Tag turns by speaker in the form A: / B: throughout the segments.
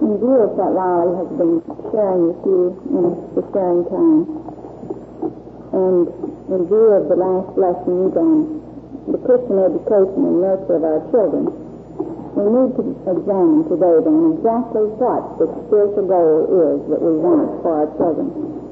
A: In view of what Lolly has been sharing with you in the sharing time, and in view of the last lessons on the Christian education and nurture of our children, we need to examine today then exactly what the spiritual goal is that we want for our children.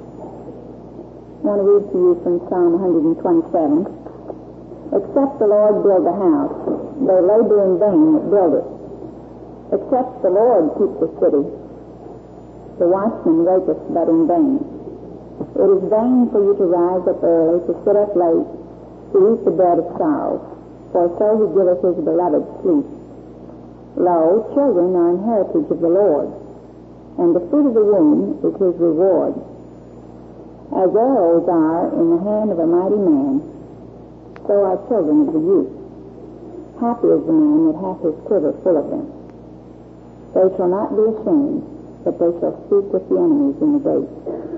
A: I want to read to you from Psalm 127. Except the Lord build a house, they labor in vain that build it. Except the Lord keep the city, the watchman waketh but in vain. It is vain for you to rise up early, to sit up late, to eat the bread of sorrow, for so he giveth his beloved sleep. Lo, children are an heritage of the Lord, and the fruit of the womb is his reward. As arrows are in the hand of a mighty man, so are children of the youth. Happy is the man that hath his quiver full of them. They shall not be ashamed, but they shall speak with the enemies in the gate.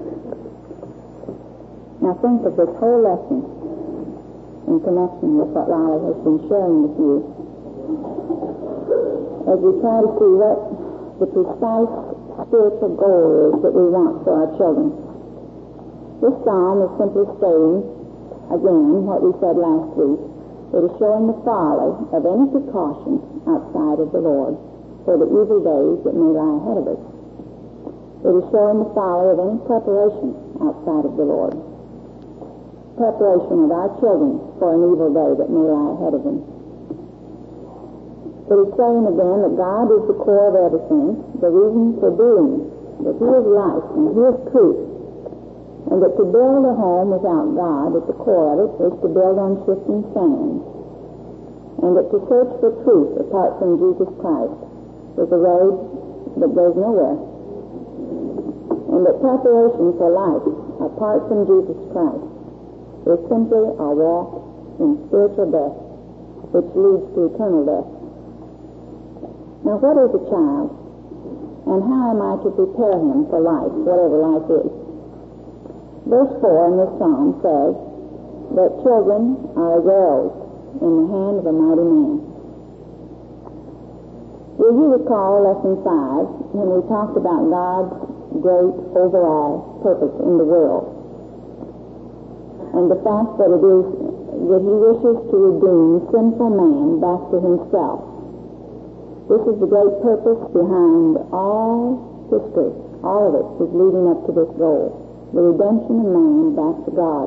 A: Now think of this whole lesson in connection with what Lolly has been sharing with you, as we try to see what the precise spiritual goal is that we want for our children. This psalm is simply stating, again, what we said last week. It is showing the folly of any precaution outside of the Lord for the evil days that may lie ahead of us. It is showing the folly of any preparation outside of the Lord. Preparation of our children for an evil day that may lie ahead of them. It is saying again that God is the core of everything, the reason for being, that He is life and He is truth, and that to build a home without God at the core of it is to build on shifting sand, and that to search for truth apart from Jesus Christ is a road that goes nowhere, and that preparation for life apart from Jesus Christ is simply a walk in spiritual death, which leads to eternal death. Now, what is a child, and how am I to prepare him for life, whatever life is? Verse 4 in this psalm says that children are as arrows in the hand of a mighty man. Will you recall lesson 5 when we talked about God's great overall purpose in the world, and the fact that it is that He wishes to redeem sinful man back to Himself? This is the great purpose behind all history. All of it is leading up to this goal, the redemption of man back to God.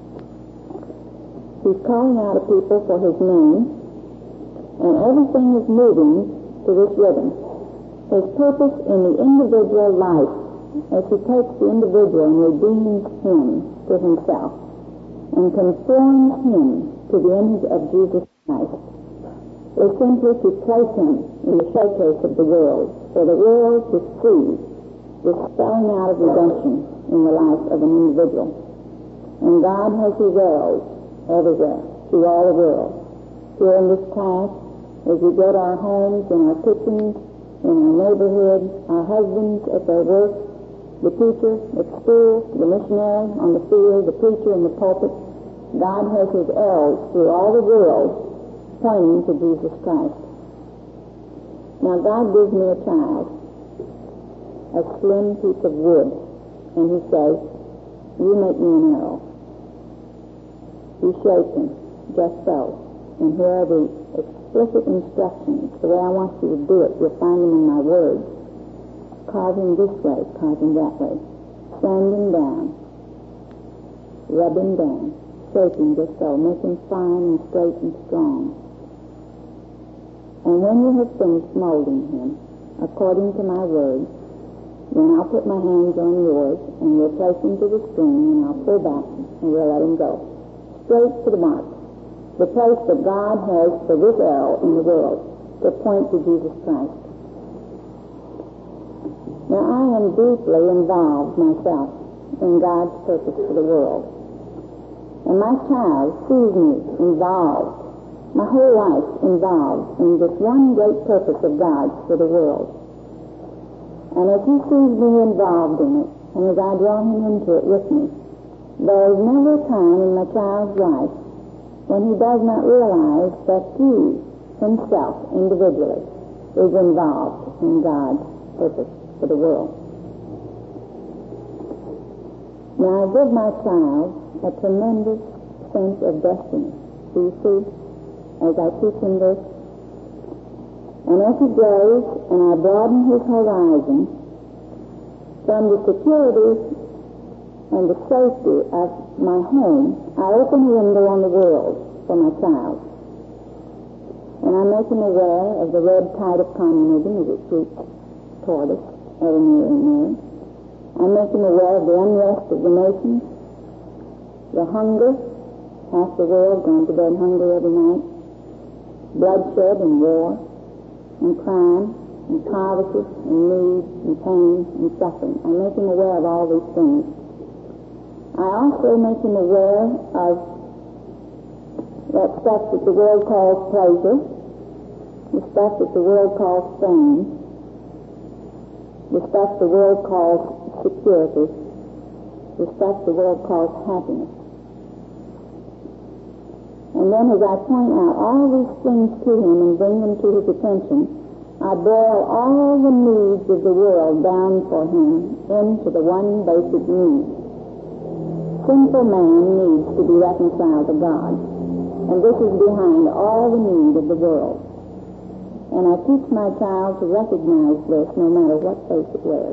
A: He's calling out a people for His name, and everything is moving to this rhythm. His purpose in the individual life, as He takes the individual and redeems him to Himself and conforms him to the image of Jesus Christ, is simply to place him in the showcase of the world, for the world to see the spelling out of redemption in the life of an individual. And God has His arrows everywhere, through all the world. Here in this class, as we go to our homes, in our kitchens, in our neighborhood, our husbands at their work, the teacher at school, the missionary on the field, the preacher in the pulpit, God has His arrows through all the world pointing to Jesus Christ. Now God gives me a child, a slim piece of wood, and He says, you make me an arrow. You shape him, just so. And here are the explicit instructions, the way I want you to do it. You'll find them in my words. Carve him this way, carve him that way. Sand him down. Rub him down. Shape him just so. Make him fine and straight and strong. And when you have finished molding him, according to my word, then I'll put my hands on yours, and we'll place him to the stream, and I'll pull back, and we'll let him go. Straight to the mark. The place that God has for this arrow in the world, to point to Jesus Christ. Now, I am deeply involved myself in God's purpose for the world. And my child sees me involved, my whole life involved in this one great purpose of God's for the world. And as he sees me involved in it, and as I draw him into it with me, there is never a time in my child's life when he does not realize that he himself, individually, is involved in God's purpose for the world. Now I give my child a tremendous sense of destiny. Do you see? As I teach him this. And as he grows and I broaden his horizon from the security and the safety of my home, I open a window on the world for my child. And I make him aware of the red tide of communism as it sweeps toward us, ever nearer and nearer. I make him aware of the unrest of the nations, the hunger, half the world going to bed hungry every night, bloodshed and war and crime and poverty and need and pain and suffering. I make him aware of all these things. I also make him aware of that stuff that the world calls pleasure, the stuff that the world calls fame, the stuff the world calls security, the stuff the world calls happiness. And then as I point out all these things to him and bring them to his attention, I boil all the needs of the world down for him into the one basic need. Sinful man needs to be reconciled to God, and this is behind all the need of the world. And I teach my child to recognize this no matter what face it wears.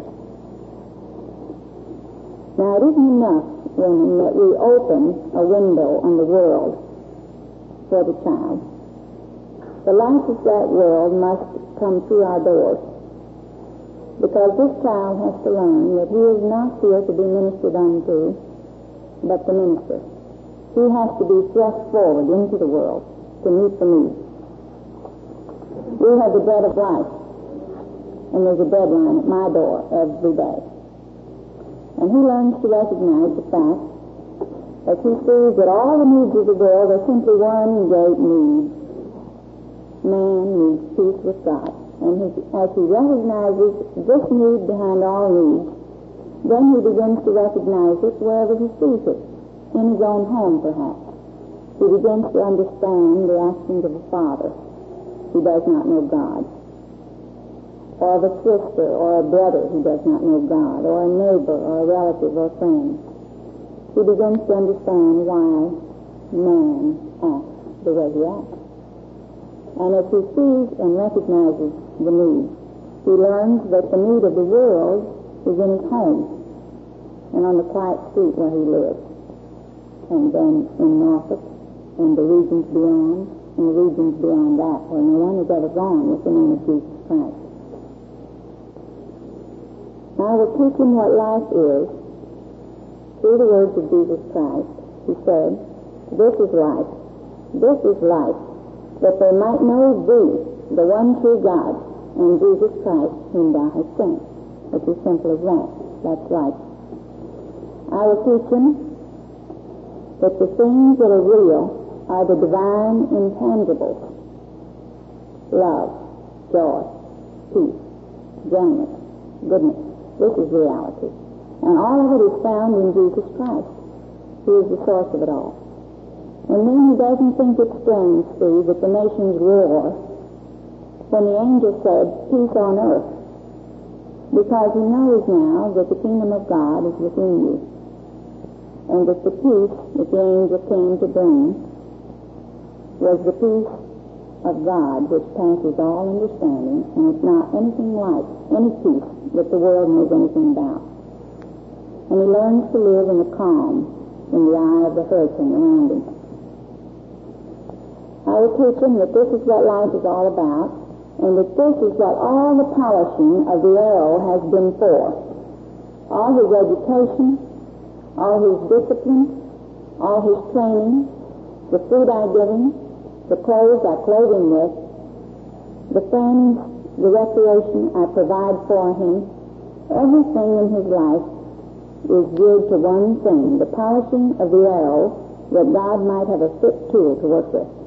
A: Now it isn't enough, women, that we open a window on the world for the child. The life of that world must come through our doors, because this child has to learn that he is not here to be ministered unto, but the minister. He has to be thrust forward into the world to meet the needs. We have the bread of life, and there's a deadline at my door every day. And he learns to recognize the fact that he sees that all the needs of the world are simply one great need. Man needs peace with God. And as he recognizes this need behind all needs, then he begins to recognize it wherever he sees it, in his own home perhaps. He begins to understand the actions of a father who does not know God, or of a sister or a brother who does not know God, or a neighbor or a relative or friend. He begins to understand why man acts the way he acts. And as he sees and recognizes the need, he learns that the need of the world is in his home and on the quiet street where he lives, and then in Norfolk and the regions beyond, and the regions beyond that where no one has ever gone with the name of Jesus Christ. Now I will teach him what life is through the words of Jesus Christ. He said, "This is life, that they might know thee, the one true God, and Jesus Christ, whom thou hast sent." It's as simple as that. That's life. I will teach him that the things that are real are the divine intangibles: love, joy, peace, gentleness, goodness. This is reality. And all of it is found in Jesus Christ. He is the source of it all. And then he doesn't think it strange, see, that the nations roar when the angel said, "Peace on earth," because he knows now that the kingdom of God is within you, and that the peace that the angel came to bring was the peace of God, which passes all understanding, and it's not anything like any peace that the world knows anything about. And he learns to live in the calm in the eye of the hurricane around him. I will teach him that this is what life is all about, and that this is what all the polishing of the arrow has been for. All his education, all his discipline, all his training, the food I give him, the clothes I clothe him with, the friends, the recreation I provide for him, everything in his life is geared to one thing: the polishing of the arrow, that God might have a fit tool to work with.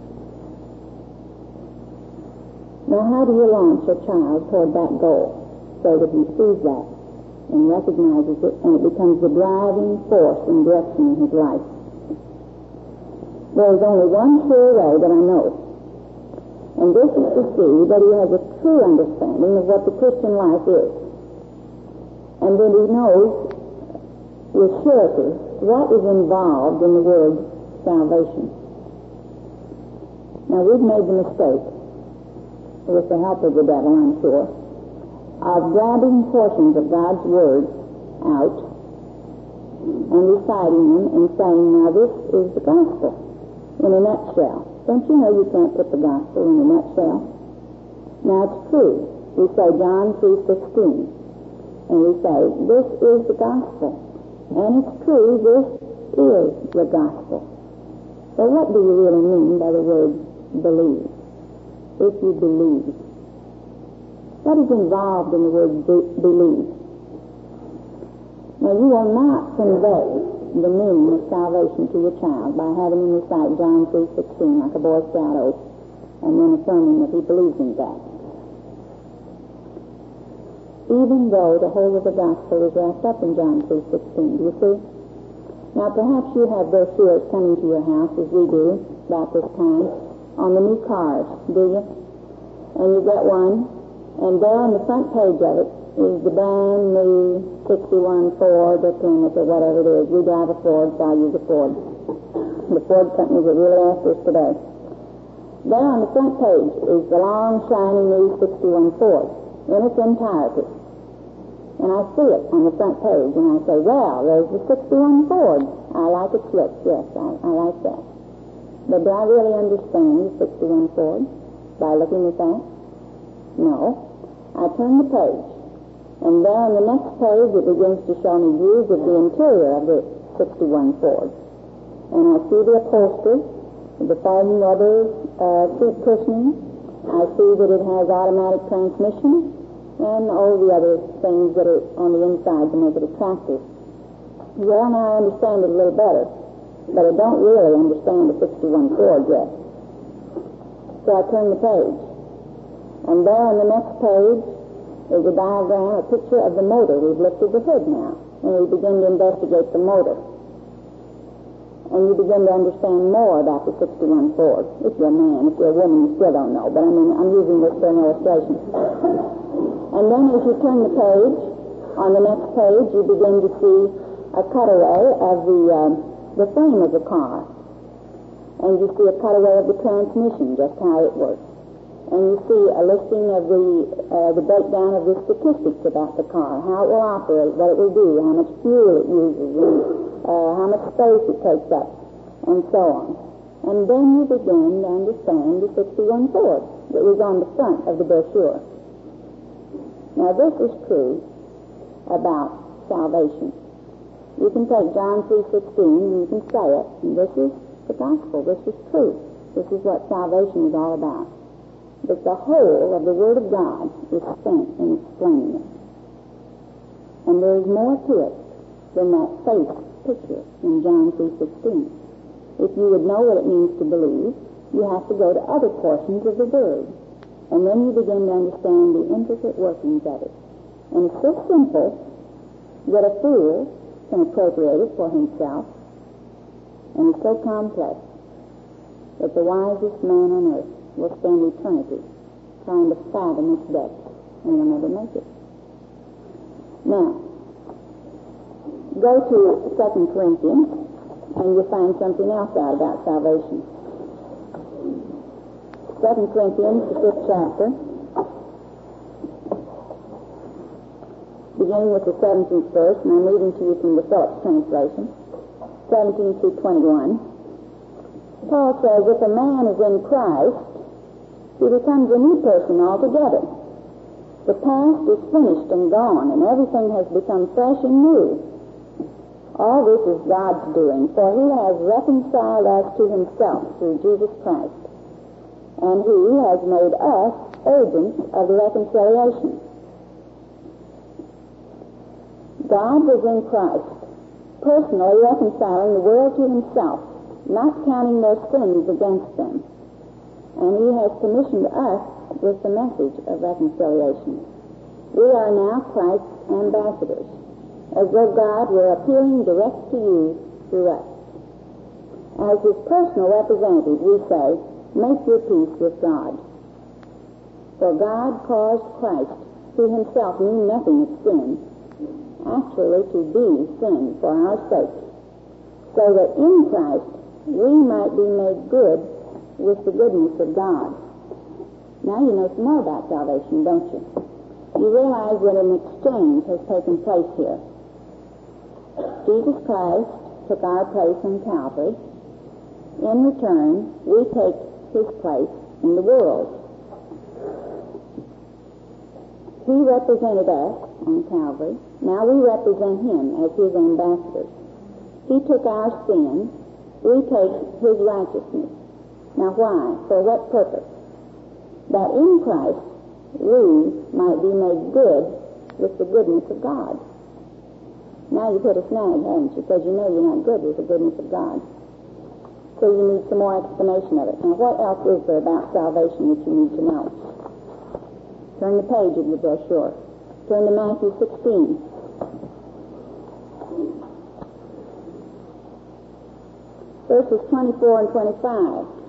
A: Now, how do you launch a child toward that goal so that he sees that and recognizes it, and it becomes the driving force and direction in his life? There is only one sure way that I know, and this is to see that he has a true understanding of what the Christian life is. and then he knows with surety what is involved in the word salvation. Now, we've made the mistake, with the help of the devil, I'm sure, of grabbing portions of God's Word out and reciting them and saying, now this is the gospel in a nutshell. Don't you know you can't put the gospel in a nutshell? Now, it's true. We say John 3:16, and we say, this is the gospel. And it's true, this is the gospel. So what do you really mean by the word believe? If you believe. What is involved in the word believe? Now, you will not convey the meaning of salvation to your child by having him recite John 3:16 like a Boy Scout oath and then affirming that he believes in that. Even though the whole of the gospel is wrapped up in John 3:16, do you see? Now, perhaps you have brochures coming to your house, as we do, about this time, on the new cars, do you? And you get one, and there on the front page of it is the brand new 61 Ford or Plymouth or whatever it is. We drive a Ford, so I use a Ford. The Ford companies are really after us today. There on the front page is the long, shiny new 61 Ford in its entirety. And I see it on the front page, and I say, well, there's the 61 Ford. I like its look, yes, I like that. But do I really understand the 61 Ford by looking at that? No. I turn the page, and there on the next page it begins to show me views of the interior of the 61 Ford. And I see the upholstery, the foam leather seat cushioning. I see that it has automatic transmission, and all the other things that are on the inside to make it attractive. Well, now I understand it a little better, but I don't really understand the 61 Ford yet. So I turn the page, and there on the next page is a diagram, a picture of the motor. We've lifted the hood now, and we begin to investigate the motor. And you begin to understand more about the 61 Ford. If you're a man, if you're a woman, you still don't know, but I mean, I'm using this for an illustration. And then as you turn the page, on the next page, you begin to see a cutaway of the frame of the car. And you see a cutaway of the transmission, just how it works. And you see a listing of the breakdown of the statistics about the car, how it will operate, what it will do, how much fuel it uses, and how much space it takes up, and so on. And then you begin to understand the 61 Ford that was on the front of the brochure. Now, this is true about salvation. You can take John 3:16 and you can say it, and this is the gospel. This is true. This is what salvation is all about. But the whole of the Word of God is spent in explaining it. And there is more to it than that face picture in John 3:16. If you would know what it means to believe, you have to go to other portions of the Word. And then you begin to understand the intricate workings of it. And it's so simple that a fool can appropriate it for himself. And it's so complex that the wisest man on earth will spend eternity trying to fathom its depth, and will never make it. Now, go to 2 Corinthians, and you'll find something else out about salvation. 2 Corinthians, the 5th chapter, beginning with the 17th verse, and I'm reading to you from the Phillips translation, 17 through 21. Paul says, if a man is in Christ, he becomes a new person altogether. The past is finished and gone, and everything has become fresh and new. All this is God's doing, for he has reconciled us to himself through Jesus Christ. And he has made us agents of the reconciliation. God was in Christ, personally reconciling the world to himself, not counting their sins against them. And he has commissioned us with the message of reconciliation. We are now Christ's ambassadors, as though God were appealing direct to you through us. As his personal representative, we say, make your peace with God. For God caused Christ, who himself knew nothing of sin, actually to be sin for our sake, so that in Christ we might be made good with the goodness of God. Now you know some more about salvation, don't you? You realize that an exchange has taken place here. Jesus Christ took our place on Calvary. In return, we take his place in the world. He represented us on Calvary. Now we represent him as his ambassadors. He took our sin. We take his righteousness. Now why? For what purpose? That in Christ we might be made good with the goodness of God. Now you put a snag, haven't you? Because you know you're not good with the goodness of God. So you need some more explanation of it. Now what else is there about salvation that you need to know? Turn the page of your brochure. Turn to Matthew 16. Verses 24 and 25.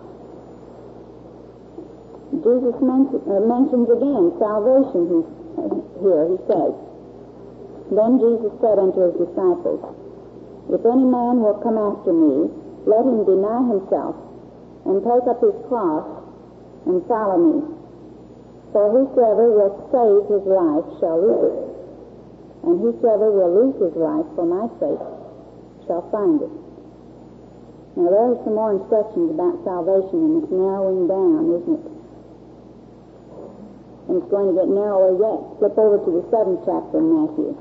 A: Jesus mentions again salvation here. He says, Then Jesus said unto his disciples, If any man will come after me, let him deny himself, and take up his cross, and follow me. For whosoever will save his life shall lose it, and whosoever will lose his life for my sake shall find it. Now there are some more instructions about salvation, and it's narrowing down, isn't it? And it's going to get narrower yet. Flip over to the 7th chapter in Matthew.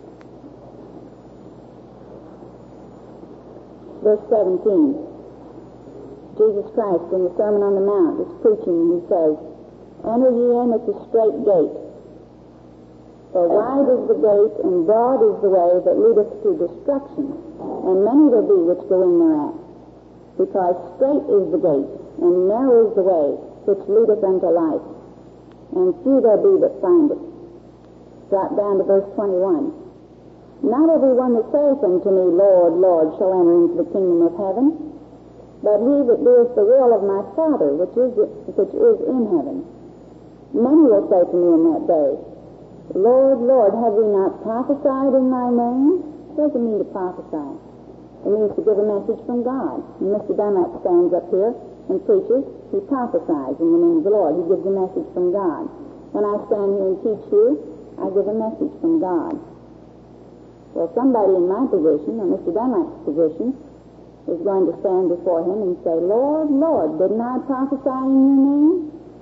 A: Verse 17. Jesus Christ in the Sermon on the Mount is preaching, and he says, Enter ye in at the strait gate. For wide is the gate, and broad is the way that leadeth to destruction, and many there be which go in thereat. Because strait is the gate, and narrow is the way which leadeth unto life, and few there be that find it. Drop down to verse 21. Not every one that saith unto me, Lord, Lord, shall enter into the kingdom of heaven, but he that doeth the will of my Father, which is in heaven. Many will say to me in that day, Lord, Lord, have we not prophesied in thy name? What does it mean to prophesy? It means to give a message from God. And Mr. Dunlap stands up here and preaches. He prophesies in the name of the Lord. He gives a message from God. When I stand here and teach you, I give a message from God. Well, somebody in my position, or Mr. Dunlap's position, is going to stand before him and say, Lord, Lord, didn't I prophesy in your name?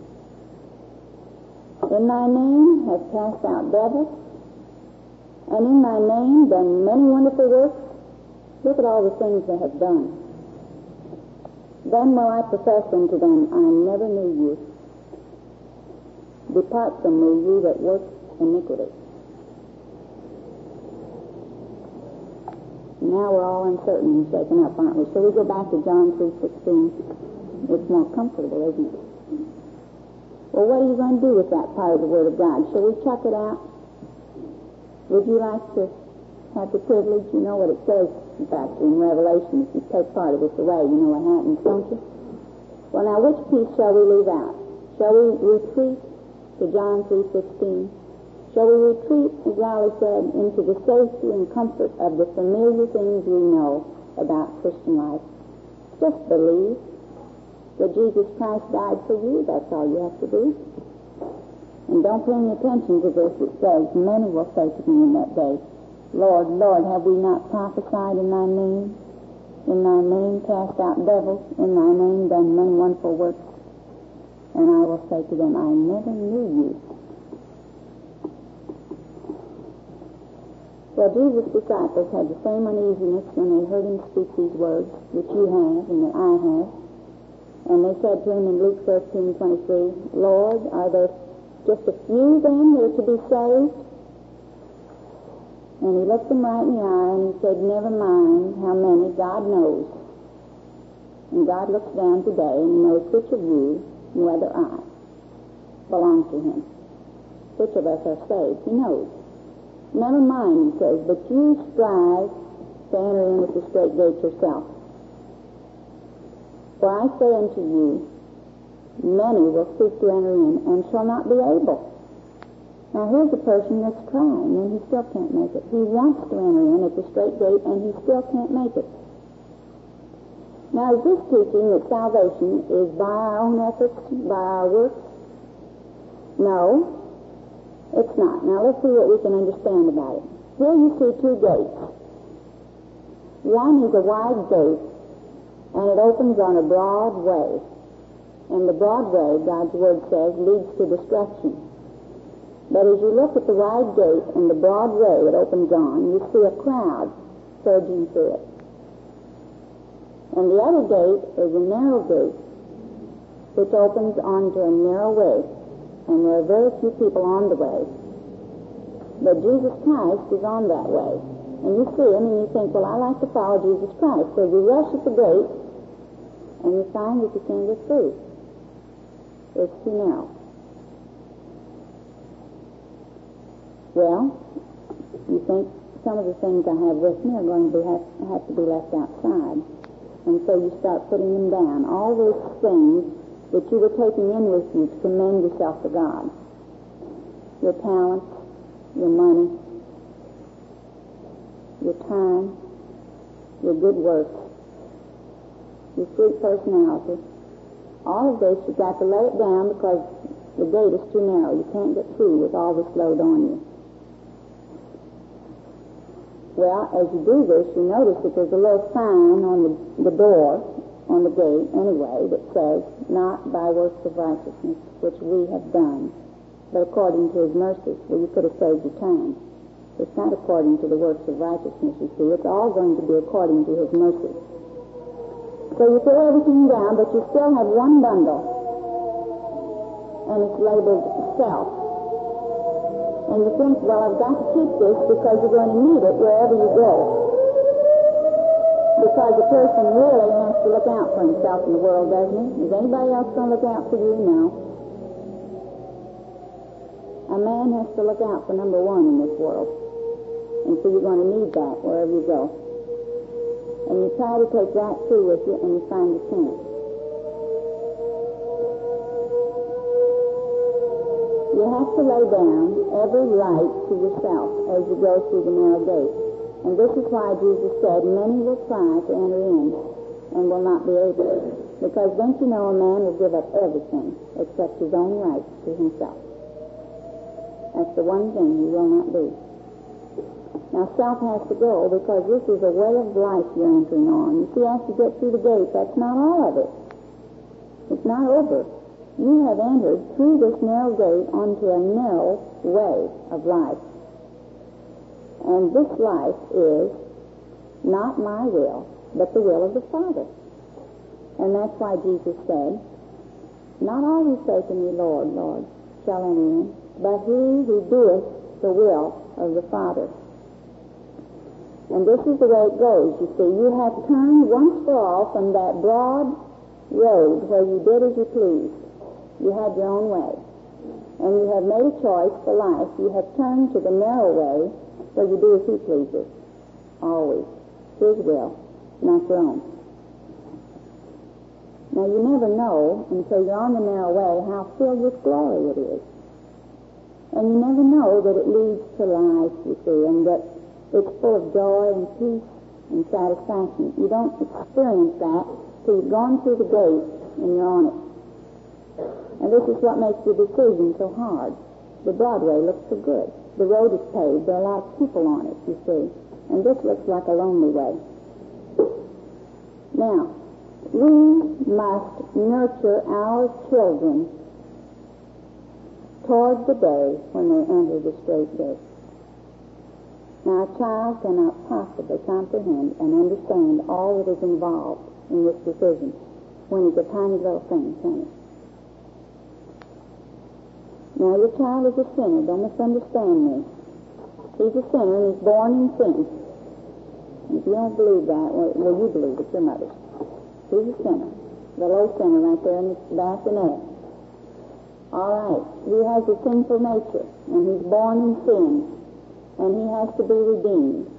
A: In thy name have cast out devils, and in thy name done many wonderful works. Look at all the things they have done. Then will I profess unto them, I never knew you. Depart from me, you that work iniquity. Now we're all uncertain and shaken up, aren't we? So we go back to John 3:16. It's more comfortable, isn't it? Well, what are you going to do with that part of the Word of God? Shall we chuck it out? Would you like to have the privilege? You know what it says, in fact, in Revelation. If you take part of this away, you know what happens, don't you? Well, now, which piece shall we leave out? Shall we retreat to John 3:16? Shall we retreat, as Riley said, into the safety and comfort of the familiar things we know about Christian life? Just believe that Jesus Christ died for you. That's all you have to do. And don't pay any attention to this. It says, many will say to me in that day, Lord, Lord, have we not prophesied in thy name? In thy name cast out devils? In thy name done many wonderful works? And I will say to them, I never knew you. Well, Jesus' disciples had the same uneasiness when they heard him speak these words that you have and that I have. And they said to him in Luke 13:23, Lord, are there just a few then that are to be saved? And he looked them right in the eye and he said, never mind how many, God knows. And God looks down today and he knows which of you and whether I belong to him. Which of us are saved, he knows. Never mind, he says, but you strive to enter in at the strait gate yourself. For I say unto you, many will seek to enter in and shall not be able. Now here's a person that's trying and he still can't make it. He wants to enter in at the straight gate and he still can't make it. Now is this teaching that salvation is by our own efforts, by our works? No, it's not. Now let's see what we can understand about it. Here you see two gates. One is a wide gate and it opens on a broad way. And the broad way, God's Word says, leads to destruction. But as you look at the wide gate and the broad way it opens on, you see a crowd surging through it. And the other gate is a narrow gate, which opens onto a narrow way. And there are very few people on the way. But Jesus Christ is on that way. And you see him and you think, well, I like to follow Jesus Christ. So you rush at the gate and you find that you can't get through. It's too narrow. Well, you think some of the things I have with me are going to have to be left outside. And so you start putting them down. All those things that you were taking in with you to commend yourself to God. Your talents, your money, your time, your good works, your sweet personality. All of this, you've got to lay it down because the gate is too narrow. You can't get through with all this load on you. Well, as you do this, you notice that there's a little sign on the door, on the gate anyway, that says, not by works of righteousness, which we have done, but according to his mercy. Well, you could have saved your time. It's not according to the works of righteousness, you see. It's all going to be according to his mercy. So you put everything down, but you still have one bundle, and it's labeled self. And you think, well, I've got to keep this because you're going to need it wherever you go. Because a person really has to look out for himself in the world, doesn't he? Is anybody else going to look out for you? No. A man has to look out for number one in this world. And so you're going to need that wherever you go. And you try to take that through with you, and you find you can't. You have to lay down every right to yourself as you go through the narrow gate. And this is why Jesus said, many will try to enter in and will not be able. Because don't you know a man will give up everything except his own rights to himself. That's the one thing he will not do. Now self has to go because this is a way of life you're entering on. You see, after you get through the gate, that's not all of it. It's not over. You have entered through this narrow gate onto a narrow way of life. And this life is not my will, but the will of the Father. And that's why Jesus said, not all who say to me, Lord, Lord, shall enter in, but he who doeth the will of the Father. And this is the way it goes, you see. You have turned once for all from that broad road where you did as you pleased. You had your own way. And you have made a choice for life. You have turned to the narrow way where you do as he pleases. Always. His will, not your own. Now you never know until you're on the narrow way how filled with glory it is. And you never know that it leads to life, you see, and that it's full of joy and peace and satisfaction. You don't experience that till you've gone through the gate and you're on it. And this is what makes the decision so hard. The Broadway looks so good. The road is paved. There are a lot of people on it, you see. And this looks like a lonely way. Now, we must nurture our children toward the day when they enter the straight gate. Now, a child cannot possibly comprehend and understand all that is involved in this decision when he's a tiny little thing, can he? Now, your child is a sinner. Don't misunderstand me. He's a sinner and he's born in sin. If you don't believe that, well, you believe it, your mother. He's a sinner. The low sinner right there in the bassinet. All right. He has a sinful nature and he's born in sin and he has to be redeemed.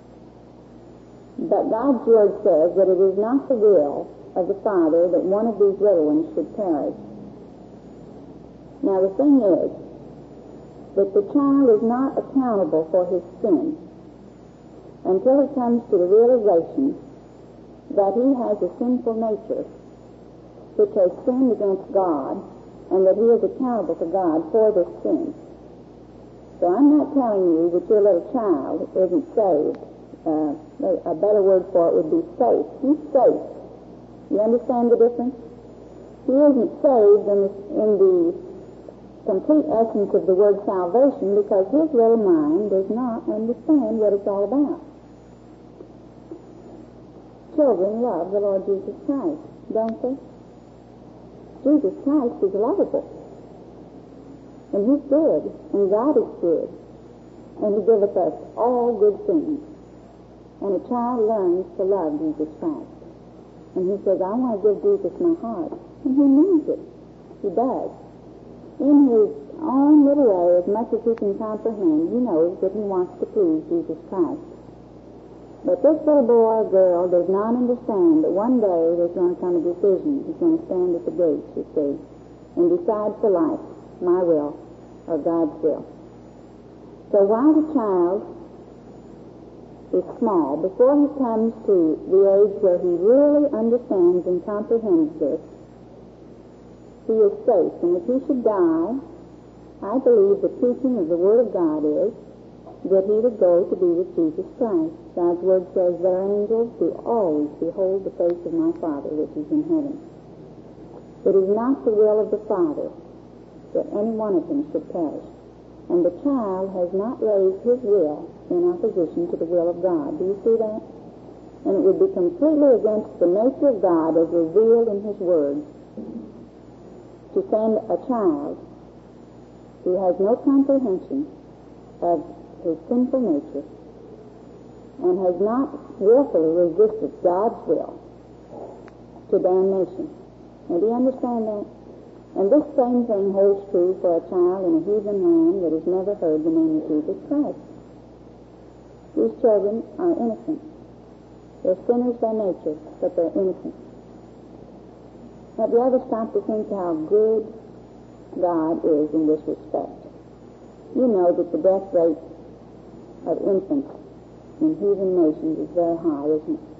A: But God's Word says that it is not the will of the Father that one of these little ones should perish. Now, the thing is, that the child is not accountable for his sin until he comes to the realization that he has a sinful nature which has sinned against God, and that he is accountable to God for this sin. So I'm not telling you that your little child isn't saved. A better word for it would be safe. He's safe. You understand the difference? He isn't saved in the complete essence of the word salvation because his little mind does not understand what it's all about. Children love the Lord Jesus Christ, don't they? Jesus Christ is lovable. And he's good. And God is good. And he giveth us all good things. And a child learns to love Jesus Christ. And he says, I want to give Jesus my heart. And he means it. He does. In his own little way, as much as he can comprehend, he knows that he wants to please Jesus Christ. But this little boy or girl does not understand that one day there's going to come a decision. He's going to stand at the gates, you see, and decide for life, my will or God's will. So while the child is small, before he comes to the age where he really understands and comprehends this, he is safe. And if he should die, I believe the teaching of the Word of God is that he would go to be with Jesus Christ. God's Word says that our angels do always behold the face of my Father which is in heaven. It is not the will of the Father that any one of them should perish. And the child has not raised his will in opposition to the will of God. Do you see that? And it would be completely against the nature of God as revealed in his Word to send a child who has no comprehension of his sinful nature and has not willfully resisted God's will to damnation. Now, do you understand that? And this same thing holds true for a child in a heathen land that has never heard the name of Jesus Christ. These children are innocent. They're sinners by nature, but they're innocent. Have you ever stopped to think how good God is in this respect? You know that the death rate of infants in heathen nations is very high, isn't it?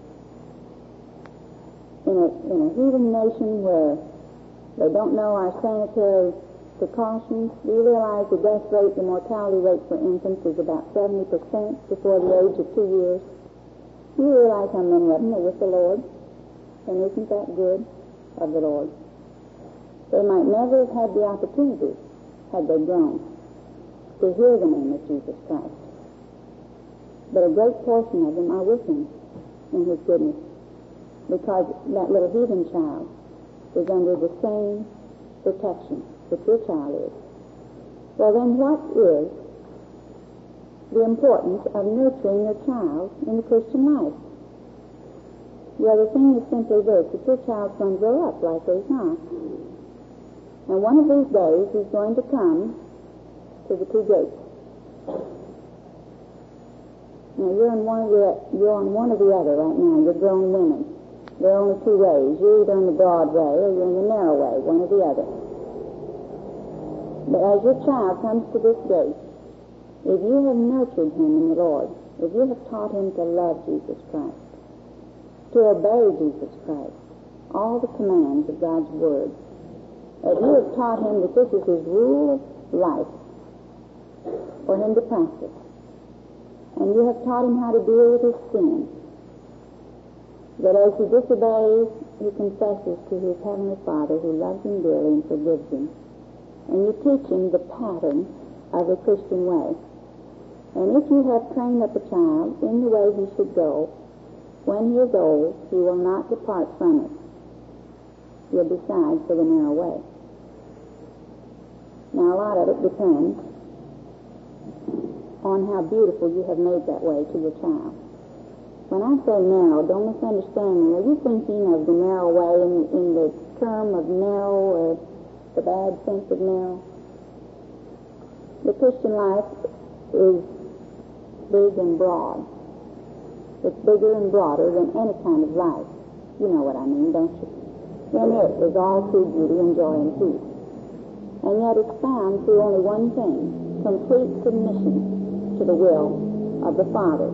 A: In a heathen nation where they don't know our sanitary precautions, do you realize the death rate, the mortality rate for infants is about 70% before the age of 2 years? Do you realize how many of them are with the Lord? And isn't that good of the Lord? They might never have had the opportunity, had they grown, to hear the name of Jesus Christ. But a great portion of them are with him in his goodness, because that little heathen child is under the same protection that your child is. Well, then what is the importance of nurturing your child in the Christian life? Well, the thing is simply this, that your child's going to grow up like he's not. And one of these days he's going to come to the two gates. Now, you're on one or the other right now. You're grown women. There are only two ways. You're either in the broad way or you're in the narrow way, one or the other. But as your child comes to this gate, if you have nurtured him in the Lord, if you have taught him to love Jesus Christ, to obey Jesus Christ, all the commands of God's Word, if you have taught him that this is his rule of life for him to practice, and you have taught him how to deal with his sin, that as he disobeys, he confesses to his Heavenly Father who loves him dearly and forgives him. And you teach him the pattern of the Christian way. And if you have trained up a child in the way he should go, when he is old, he will not depart from it. He'll decide for the narrow way. Now, a lot of it depends on how beautiful you have made that way to your child. When I say narrow, don't misunderstand me. Are you thinking of the narrow way in the term of narrow or the bad sense of narrow? The Christian life is big and broad. It's bigger and broader than any kind of life. You know what I mean, don't you? In it is all true beauty and joy and peace. And yet it's found through only one thing, complete submission to the will of the Father.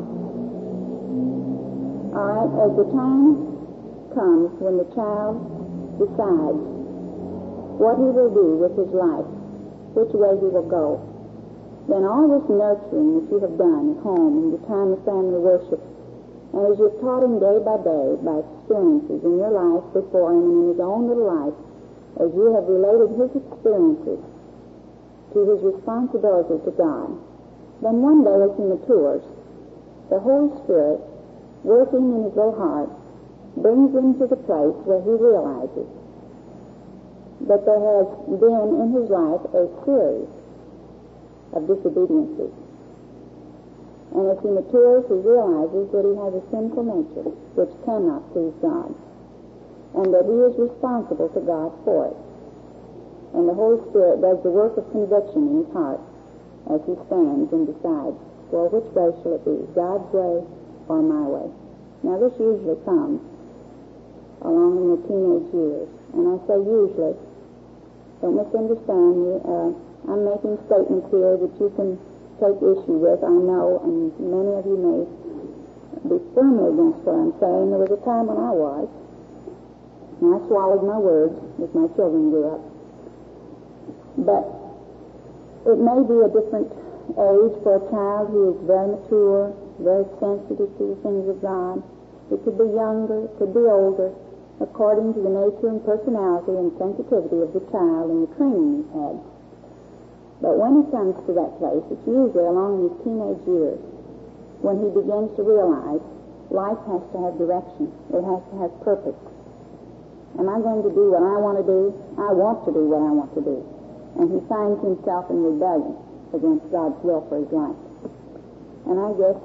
A: All right, as the time comes when the child decides what he will do with his life, which way he will go, then all this nurturing that you have done at home in the time of family worship, and as you've taught him day by experiences in your life before him and in his own little life, as you have related his experiences to his responsibility to God, then one day as he matures, the Holy Spirit, working in his little heart, brings him to the place where he realizes that there has been in his life a series of disobediences. And as he matures, he realizes that he has a sinful nature which cannot please God, and that he is responsible to God for it. And the Holy Spirit does the work of conviction in his heart as he stands and decides, well, which way shall it be, God's way or my way? Now, this usually comes along in the teenage years. And I say usually. Don't misunderstand me. I'm making statements here that you can take issue with, I know, and many of you may be firmly against what I'm saying. There was a time when I was, and I swallowed my words as my children grew up. But it may be a different age for a child who is very mature, very sensitive to the things of God. It could be younger, it could be older, according to the nature and personality and sensitivity of the child and the training he's had. But when he comes to that place, it's usually along in his teenage years when he begins to realize life has to have direction. It has to have purpose. Am I going to do what I want to do? I want to do what I want to do. And he finds himself in rebellion against God's will for his life. And I guess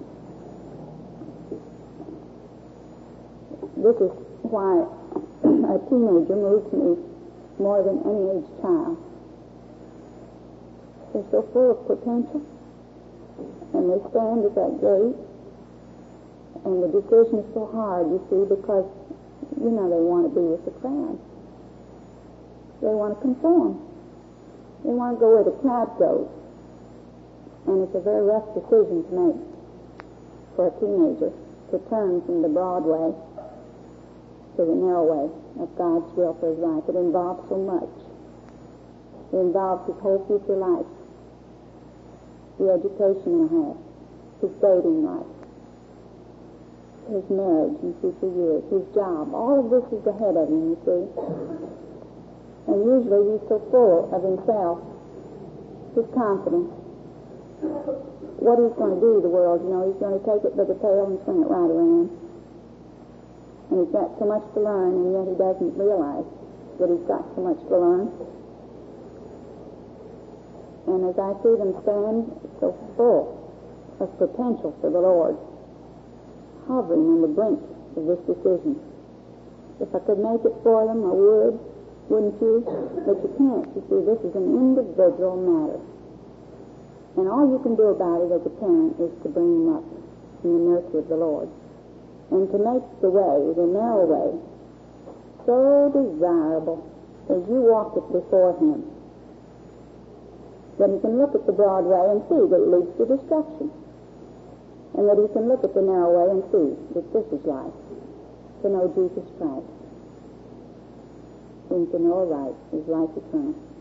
A: this is why a teenager moves me more than any aged child. They're so full of potential, and they stand at that gate, and the decision is so hard, you see, because, you know, they want to be with the crowd. They want to conform. They want to go where the crowd goes. And it's a very rough decision to make for a teenager to turn from the broad way to the narrow way of God's will for his life. It involves so much. It involves his whole future life, the education he'll have, his dating life, his marriage in future years, his job. All of this is ahead of him, you see. And usually he's so full of himself, his confidence, what he's going to do to the world. You know, he's going to take it by the tail and swing it right around. And he's got so much to learn, and yet he doesn't realize that he's got so much to learn. And as I see them stand so full of potential for the Lord, hovering on the brink of this decision, if I could make it for them, I would, wouldn't you? But you can't. You see, this is an individual matter. And all you can do about it as a parent is to bring them up in the nurture of the Lord, and to make the way, the narrow way, so desirable as you walk it before him, that he can look at the broad way and see that it leads to destruction, and that he can look at the narrow way and see that this is life, to know Jesus Christ, whom to know aright is life eternal.